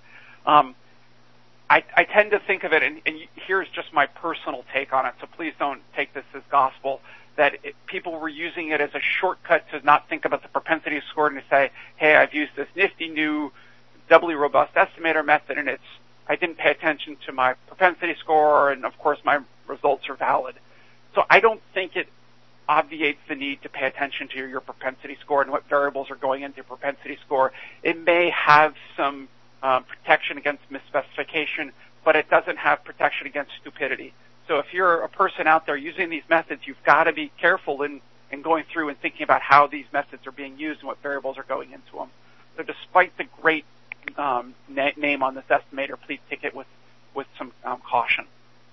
I tend to think of it, and here's just my personal take on it, so please don't take this as gospel, that people were using it as a shortcut to not think about the propensity score and to say, hey, I've used this nifty new doubly robust estimator method, and I didn't pay attention to my propensity score, and of course my results are valid. So I don't think it obviates the need to pay attention to your propensity score and what variables are going into your propensity score. It may have some protection against misspecification, but it doesn't have protection against stupidity. So if you're a person out there using these methods, you've got to be careful in going through and thinking about how these methods are being used and what variables are going into them. So despite the great name on this estimator, please take it with some caution.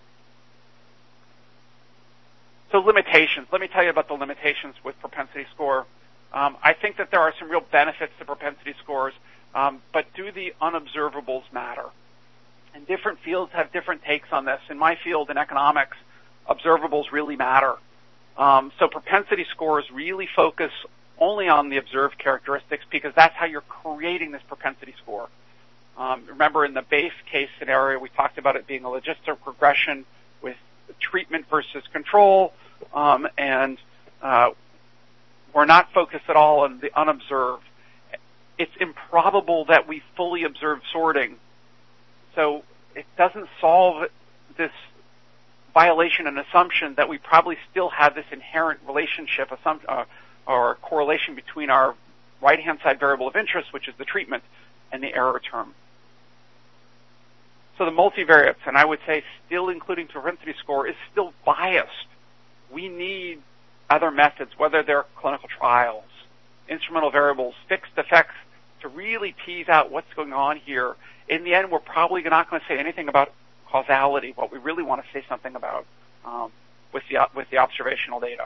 So limitations. Let me tell you about the limitations with propensity score. I think that there are some real benefits to propensity scores, but do the unobservables matter? And different fields have different takes on this. In my field, in economics, observables really matter. So propensity scores really focus only on the observed characteristics because that's how you're creating this propensity score. Remember, in the base case scenario, we talked about it being a logistic regression with treatment versus control, and we're not focused at all on the unobserved. It's improbable that we fully observe sorting, so it doesn't solve this violation and assumption that we probably still have this inherent relationship or correlation between our right-hand side variable of interest, which is the treatment, and the error term. So the multivariates, and I would say still including propensity score, is still biased. We need other methods, whether they're clinical trials, instrumental variables, fixed effects, to really tease out what's going on here. In the end, we're probably not going to say anything about causality. What we really want to say something about with the observational data.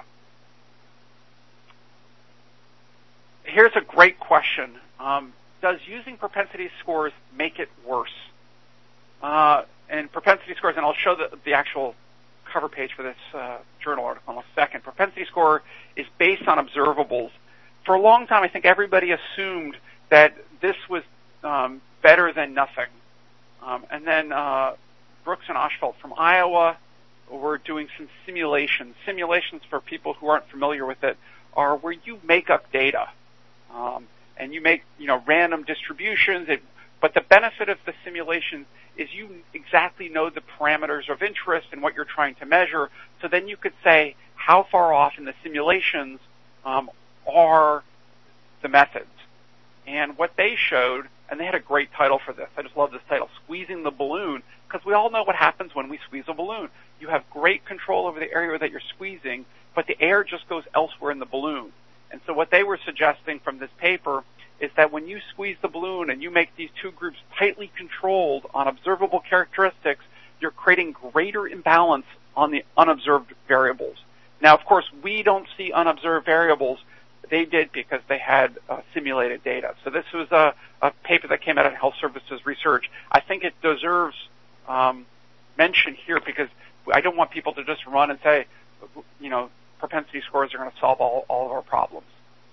Here's a great question. Does using propensity scores make it worse? And propensity scores, and I'll show the actual cover page for this journal article in a second. Propensity score is based on observables. For a long time, I think everybody assumed that this was better than nothing. And then Brooks and Oshfeld from Iowa were doing some simulations. Simulations, for people who aren't familiar with it, are where you make up data. And you make, random distributions. But the benefit of the simulation is you exactly know the parameters of interest and what you're trying to measure. So then you could say how far off in the simulations are the methods. And what they showed, and they had a great title for this. I just love this title, Squeezing the Balloon, because we all know what happens when we squeeze a balloon. You have great control over the area that you're squeezing, but the air just goes elsewhere in the balloon. And so what they were suggesting from this paper is that when you squeeze the balloon and you make these two groups tightly controlled on observable characteristics, you're creating greater imbalance on the unobserved variables. Now, of course, we don't see unobserved variables. They did because they had simulated data. So this was a paper that came out of Health Services Research. I think it deserves mention here because I don't want people to just run and say, propensity scores are going to solve all of our problems.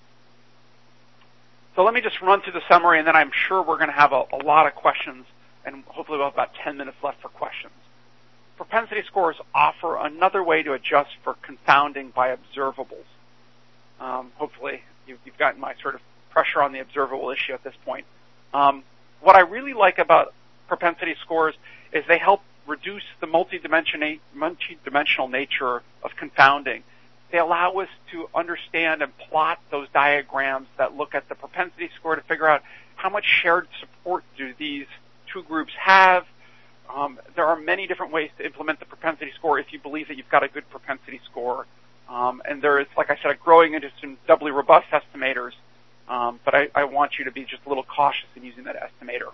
So let me just run through the summary, and then I'm sure we're going to have a lot of questions, and hopefully we'll have about 10 minutes left for questions. Propensity scores offer another way to adjust for confounding by observables. Hopefully you've gotten my sort of pressure on the observable issue at this point. What I really like about propensity scores is they help reduce the multidimensional nature of confounding. they allow us to understand and plot those diagrams that look at the propensity score to figure out how much shared support do these two groups have. There are many different ways to implement the propensity score if you believe that you've got a good propensity score. And there is, like I said, a growing interest in doubly robust estimators, but I want you to be just a little cautious in using that estimator.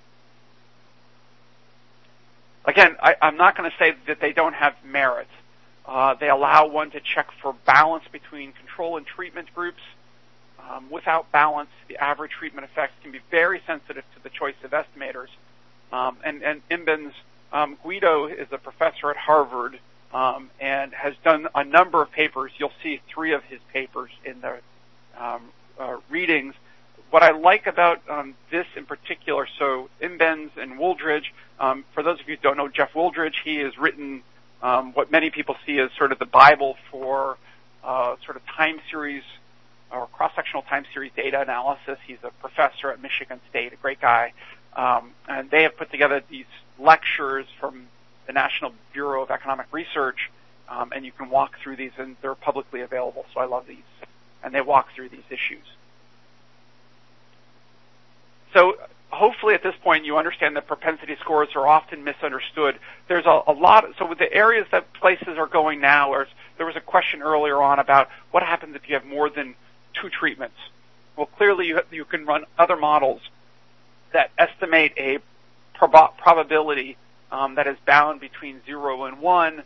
Again, I'm not going to say that they don't have merit. They allow one to check for balance between control and treatment groups. Without balance, the average treatment effects can be very sensitive to the choice of estimators. And Imbens, Guido is a professor at Harvard and has done a number of papers. You'll see 3 of his papers in the readings. What I like about this in particular, so Imbens and Wooldridge, for those of you who don't know Jeff Wooldridge, he has written what many people see as sort of the Bible for sort of time series or cross-sectional time series data analysis. He's a professor at Michigan State, a great guy. And they have put together these lectures from the National Bureau of Economic Research, and you can walk through these, and they're publicly available, so I love these. And they walk through these issues. So hopefully at this point you understand that propensity scores are often misunderstood. There's a lot, so with the areas that places are going now, or there was a question earlier on about what happens if you have more than 2 treatments. Well, clearly you can run other models that estimate a probability that is bound between 0 and 1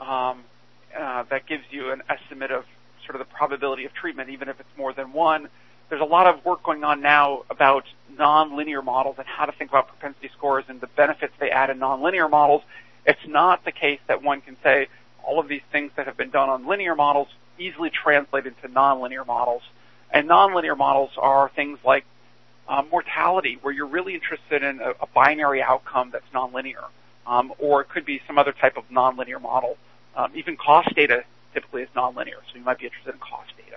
that gives you an estimate of sort of the probability of treatment, even if it's more than 1. There's a lot of work going on now about nonlinear models and how to think about propensity scores and the benefits they add in nonlinear models. It's not the case that one can say all of these things that have been done on linear models easily translate into nonlinear models. And nonlinear models are things like mortality, where you're really interested in a binary outcome that's nonlinear, or it could be some other type of nonlinear model. Even cost data typically is nonlinear, so you might be interested in cost data.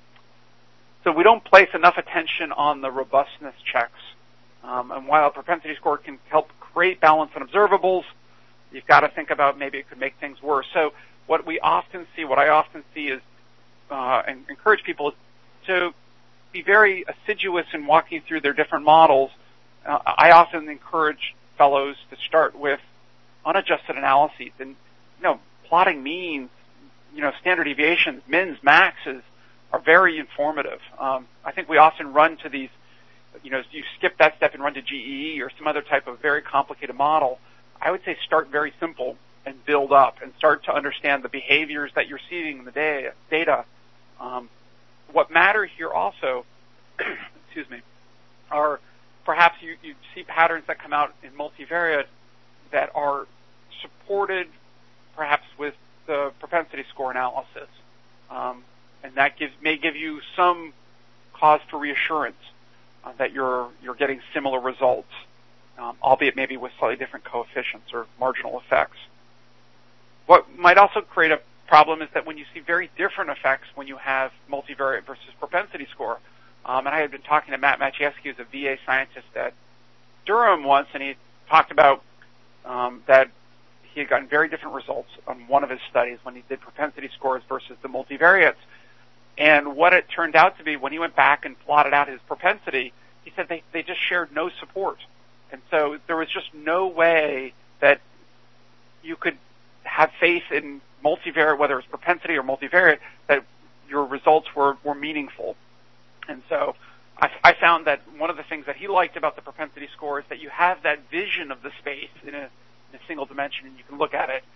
So we don't place enough attention on the robustness checks. And while a propensity score can help create balance in observables, you've got to think about maybe it could make things worse. So what I often see is, and encourage people to be very assiduous in walking through their different models. I often encourage fellows to start with unadjusted analyses and, plotting means, standard deviations, mins, maxes are very informative. I think we often run to these, you skip that step and run to GEE or some other type of very complicated model. I would say start very simple and build up and start to understand the behaviors that you're seeing in the data. What matters here also, excuse me, are perhaps you see patterns that come out in multivariate that are supported perhaps with the propensity score analysis. And that may give you some cause for reassurance that you're getting similar results, albeit maybe with slightly different coefficients or marginal effects. What might also create a problem is that when you see very different effects when you have multivariate versus propensity score, and I had been talking to Matt Maciejewski, who's a VA scientist at Durham once, and he talked about that he had gotten very different results on one of his studies when he did propensity scores versus the multivariates. And what it turned out to be, when he went back and plotted out his propensity, he said they just shared no support. And so there was just no way that you could have faith in multivariate, whether it's propensity or multivariate, that your results were meaningful. And so I found that one of the things that he liked about the propensity score is that you have that vision of the space in a single dimension, and you can look at it.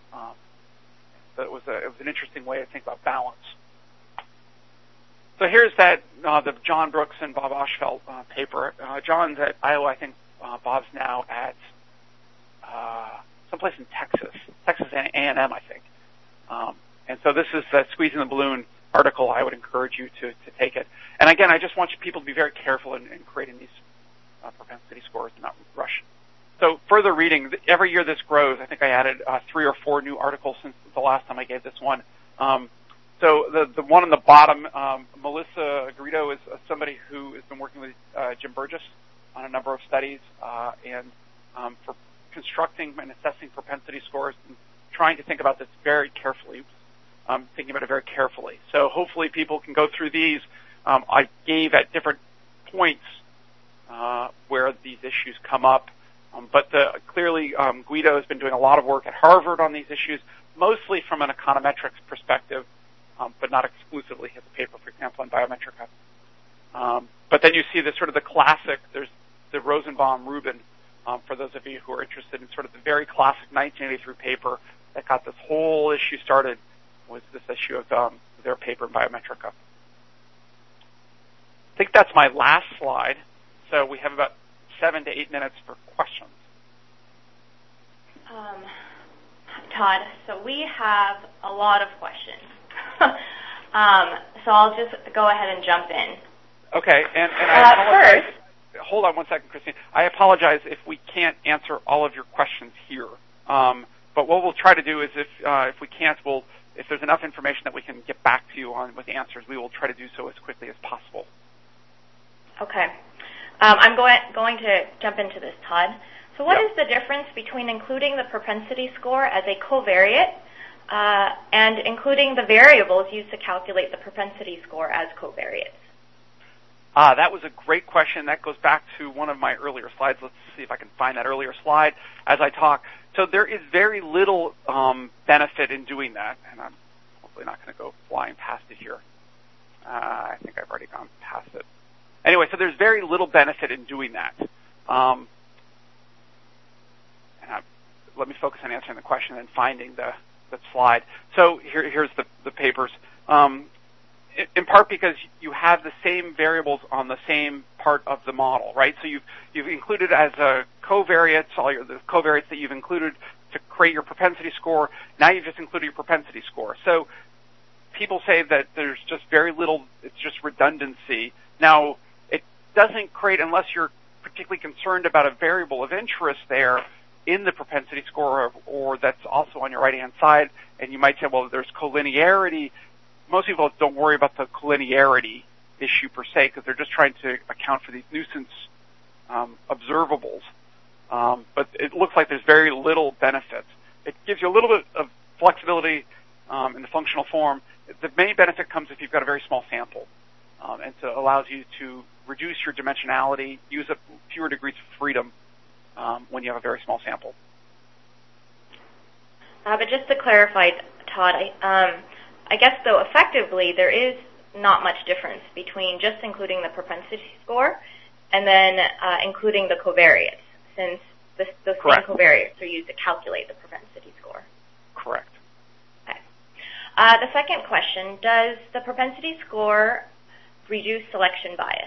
So it was an interesting way to think about balance. So here's that the John Brooks and Bob Oshfeld paper. John's at Iowa, I think. Bob's now at someplace in Texas A&M, I think. And so this is the Squeezing the Balloon article. I would encourage you to take it. And again, I just want people to be very careful in creating these propensity scores and not rush. So further reading, every year this grows. I think I added 3 or 4 new articles since the last time I gave this one. So the one on the bottom, Melissa Garrido is somebody who has been working with Jim Burgess on a number of studies and for constructing and assessing propensity scores and trying to think about this very carefully. thinking about it very carefully. So hopefully people can go through these. I gave at different points where these issues come up. But clearly Guido has been doing a lot of work at Harvard on these issues, mostly from an econometrics perspective, but not exclusively. He has a paper, for example, on biometrica. But then you see the sort of the classic, there's the Rosenbaum-Rubin, for those of you who are interested in sort of the very classic 1983 paper that got this whole issue started, was this issue of their paper in biometrica. I think that's my last slide. So we have about 7 to 8 minutes for questions. Todd, so we have a lot of questions. So I'll just go ahead and jump in. Okay, and I apologize. Hold on one second, Christine. I apologize if we can't answer all of your questions here. But what we'll try to do is if we can't, if there's enough information that we can get back to you on with answers, we will try to do so as quickly as possible. Okay. I'm going to jump into this, Todd. So what is the difference between including the propensity score as a covariate and including the variables used to calculate the propensity score as covariates? That was a great question. That goes back to one of my earlier slides. Let's see if I can find that earlier slide as I talk. So there is very little benefit in doing that, and I'm hopefully not going to go flying past it here. I think I've already gone past it. Anyway, so there's very little benefit in doing that. Let me focus on answering the question and finding the slide. So here's the papers. In part because you have the same variables on the same part of the model, right? So you've included as a covariates, the covariates that you've included to create your propensity score. Now you've just included your propensity score. So people say that there's just very little, it's just redundancy. Now, it doesn't create, unless you're particularly concerned about a variable of interest there in the propensity score or that's also on your right-hand side, and you might say, well, there's collinearity. Most people don't worry about the collinearity issue per se because they're just trying to account for these nuisance observables. But it looks like there's very little benefit. It gives you a little bit of flexibility in the functional form. The main benefit comes if you've got a very small sample, and so it allows you to reduce your dimensionality, use up fewer degrees of freedom when you have a very small sample. But just to clarify, Todd, I guess, though, effectively, there is not much difference between just including the propensity score and then including the covariates, since the same covariates are used to calculate the propensity score. Correct. Okay. The second question, does the propensity score reduce selection bias?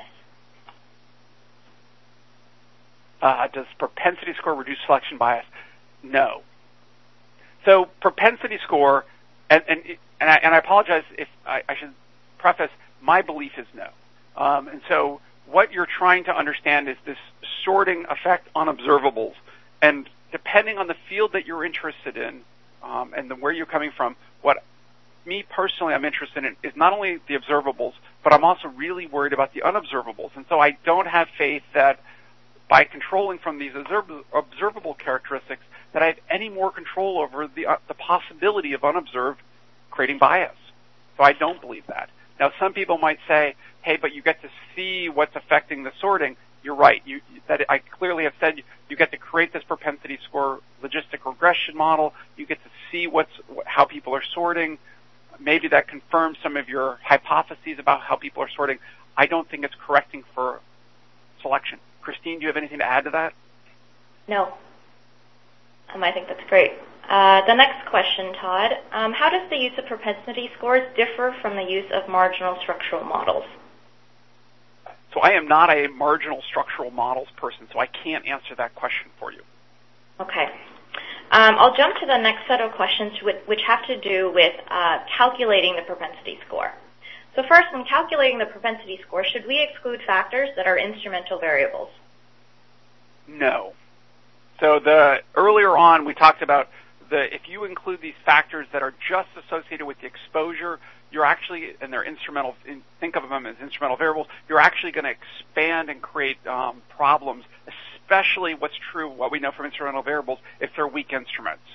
Does propensity score reduce selection bias? No. So propensity score, and I apologize if I should preface, my belief is no. And so what you're trying to understand is this sorting effect on observables. And depending on the field that you're interested in and where you're coming from, what me personally I'm interested in is not only the observables, but I'm also really worried about the unobservables. And so I don't have faith that by controlling from these observable characteristics that I have any more control over the possibility of unobserved creating bias. So I don't believe that. Now, some people might say, hey, but you get to see what's affecting the sorting. You're right. That I clearly have said you get to create this propensity score logistic regression model. You get to see how people are sorting. Maybe that confirms some of your hypotheses about how people are sorting. I don't think it's correcting for selection. Christine, do you have anything to add to that? No. I think that's great. The next question, Todd. How does the use of propensity scores differ from the use of marginal structural models? So I am not a marginal structural models person, so I can't answer that question for you. Okay. I'll jump to the next set of questions which have to do with calculating the propensity score. So first, when calculating the propensity score, should we exclude factors that are instrumental variables? No. So earlier on we talked about if you include these factors that are just associated with the exposure, you're actually, and they're instrumental, think of them as instrumental variables, you're actually going to expand and create problems, especially what we know from instrumental variables, if they're weak instruments.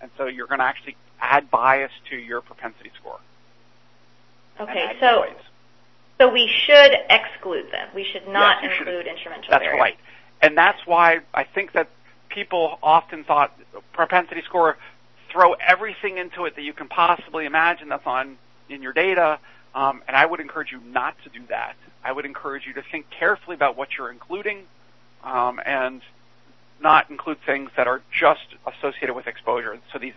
And so you're going to actually add bias to your propensity score. Okay, so we should exclude them. We should not include instrumental variables. That's right. And that's why I think that people often thought propensity score, throw everything into it that you can possibly imagine that's in your data, and I would encourage you not to do that. I would encourage you to think carefully about what you're including, and not include things that are just associated with exposure. So these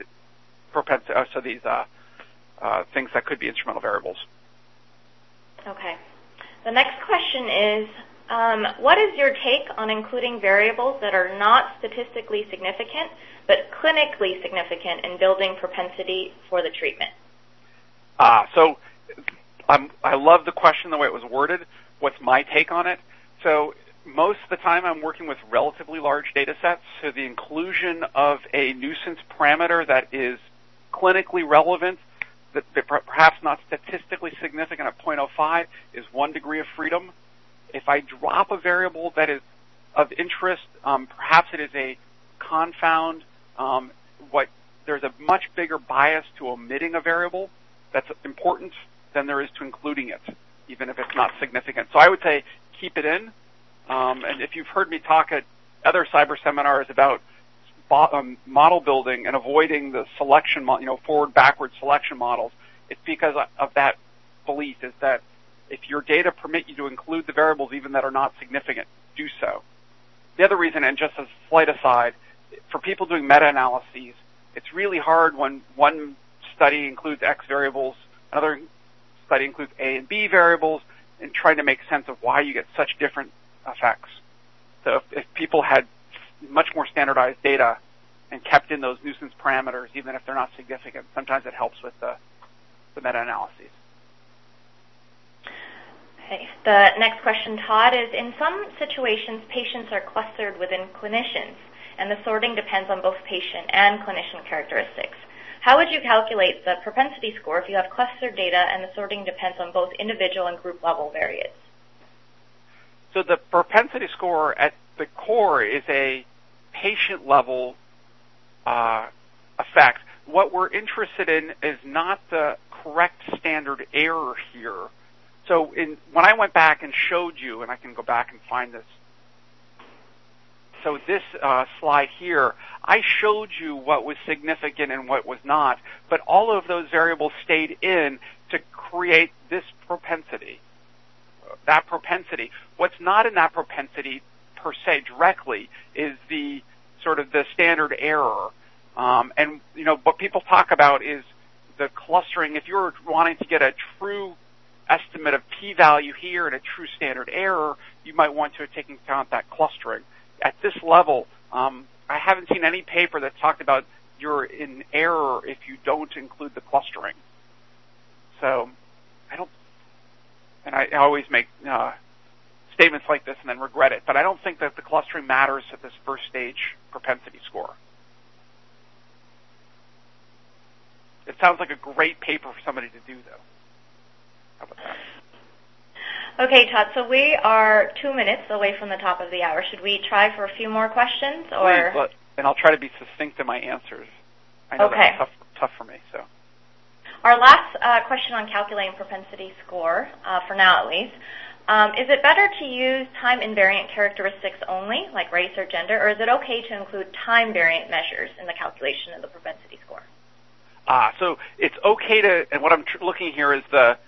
things that could be instrumental variables. Okay. The next question is, what is your take on including variables that are not statistically significant but clinically significant in building propensity for the treatment? So I love the question, the way it was worded. What's my take on it? So most of the time I'm working with relatively large data sets, so the inclusion of a nuisance parameter that is clinically relevant, that perhaps not statistically significant at 0.05, is 1 degree of freedom. If I drop a variable that is of interest, perhaps it is a confound, there's a much bigger bias to omitting a variable that's important than there is to including it, even if it's not significant. So I would say keep it in. And if you've heard me talk at other cyber seminars about model building and avoiding the selection, forward-backward selection models, it's because of that belief, is that if your data permit you to include the variables even that are not significant, do so. The other reason, and just as a slight aside, for people doing meta-analyses, it's really hard when one study includes X variables, another study includes A and B variables, and trying to make sense of why you get such different effects. So if people had much more standardized data and kept in those nuisance parameters, even if they're not significant, sometimes it helps with the meta-analyses. Okay. The next question, Todd, is in some situations, patients are clustered within clinicians, and the sorting depends on both patient and clinician characteristics. How would you calculate the propensity score if you have clustered data and the sorting depends on both individual and group level variates? So the propensity score at the core is a patient level effect. What we're interested in is not the correct standard error here. So when I went back and showed you, and I can go back and find this. So this slide here, I showed you what was significant and what was not, but all of those variables stayed in to create this propensity. That propensity. What's not in that propensity per se directly is the sort of the standard error. And what people talk about is the clustering. If you're wanting to get a true estimate of p-value here and a true standard error, you might want to take into account that clustering. At this level, I haven't seen any paper that talked about you're in error if you don't include the clustering. So I always make statements like this and then regret it, but I don't think that the clustering matters at this first stage propensity score. It sounds like a great paper for somebody to do, though. How about that? Okay, Todd, so we are 2 minutes away from the top of the hour. Should we try for a few more questions? Please, and I'll try to be succinct in my answers. I know that's tough for me. So, our last question on calculating propensity score, for now at least, is it better to use time-invariant characteristics only, like race or gender, or is it okay to include time-variant measures in the calculation of the propensity score? So it's okay to, and what I'm looking here is the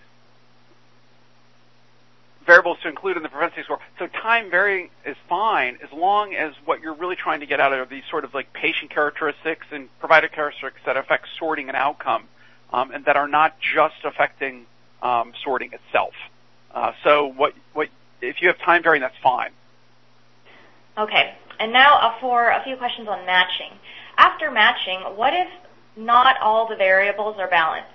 variables to include in the propensity score. So time varying is fine as long as what you're really trying to get out of these sort of like patient characteristics and provider characteristics that affect sorting and outcome, and that are not just affecting sorting itself. So what if you have time varying, that's fine. Okay, and now for a few questions on matching. After matching, what if not all the variables are balanced?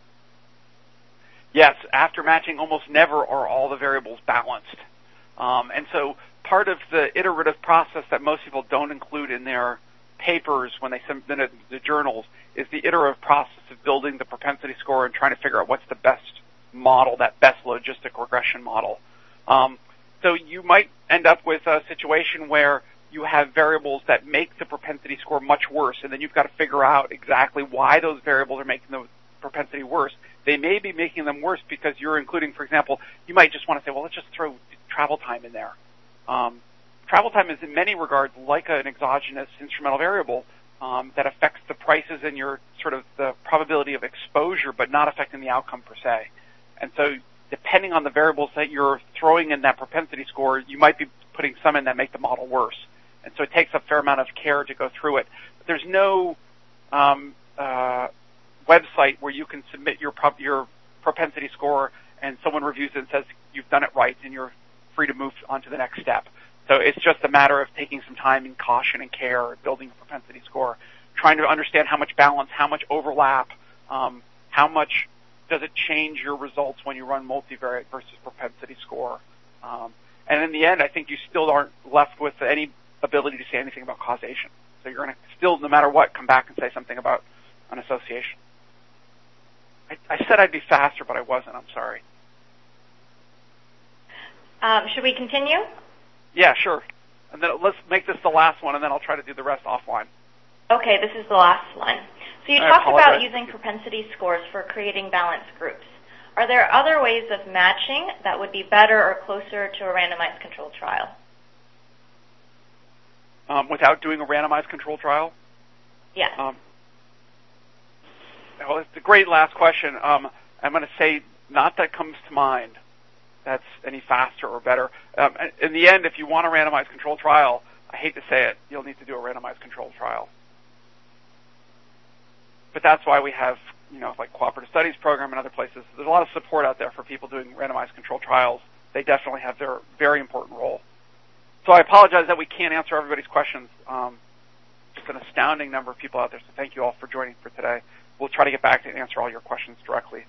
Yes, after matching, almost never are all the variables balanced. And so part of the iterative process that most people don't include in their papers when they submit it to the journals is the iterative process of building the propensity score and trying to figure out what's the best model, that best logistic regression model. So you might end up with a situation where you have variables that make the propensity score much worse, and then you've got to figure out exactly why those variables are making the propensity worse. They may be making them worse because you're including, for example, you might just want to say, well, let's just throw travel time in there. Travel time is in many regards like an exogenous instrumental variable that affects the prices and your sort of the probability of exposure, but not affecting the outcome per se. And so depending on the variables that you're throwing in that propensity score, you might be putting some in that make the model worse. And so it takes a fair amount of care to go through it. But there's no website where you can submit your propensity score and someone reviews it and says you've done it right and you're free to move on to the next step. So it's just a matter of taking some time and caution and care, building a propensity score, trying to understand how much balance, how much overlap, how much does it change your results when you run multivariate versus propensity score. And in the end, I think you still aren't left with any ability to say anything about causation. So you're going to still, no matter what, come back and say something about an association. I said I'd be faster, but I wasn't. I'm sorry. Should we continue? Yeah, sure. And then let's make this the last one, and then I'll try to do the rest offline. Okay, this is the last one. So you talked about using propensity scores for creating balanced groups. Are there other ways of matching that would be better or closer to a randomized controlled trial? Without doing a randomized controlled trial? Yes. Well, it's a great last question. I'm going to say not that comes to mind that's any faster or better. In the end, if you want a randomized controlled trial, I hate to say it, you'll need to do a randomized controlled trial. But that's why we have, like Cooperative Studies Program and other places. There's a lot of support out there for people doing randomized controlled trials. They definitely have their very important role. So I apologize that we can't answer everybody's questions. Just an astounding number of people out there, so thank you all for joining for today. We'll try to get back to answer all your questions directly.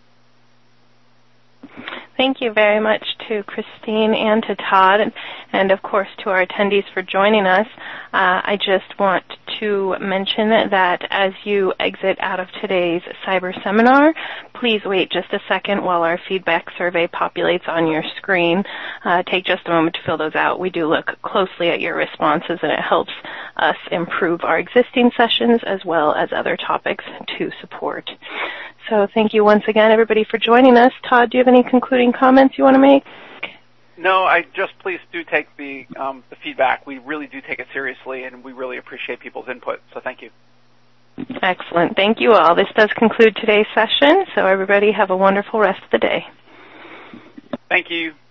Thank you very much to Christine and to Todd, and of course to our attendees for joining us. I just want to mention that as you exit out of today's cyber seminar, please wait just a second while our feedback survey populates on your screen. Take just a moment to fill those out. We do look closely at your responses, and it helps us improve our existing sessions as well as other topics to support. So thank you once again, everybody, for joining us. Todd, do you have any concluding comments you want to make? No, I just please do take the feedback. We really do take it seriously, and we really appreciate people's input. So thank you. Excellent. Thank you all. This does conclude today's session, so everybody have a wonderful rest of the day. Thank you.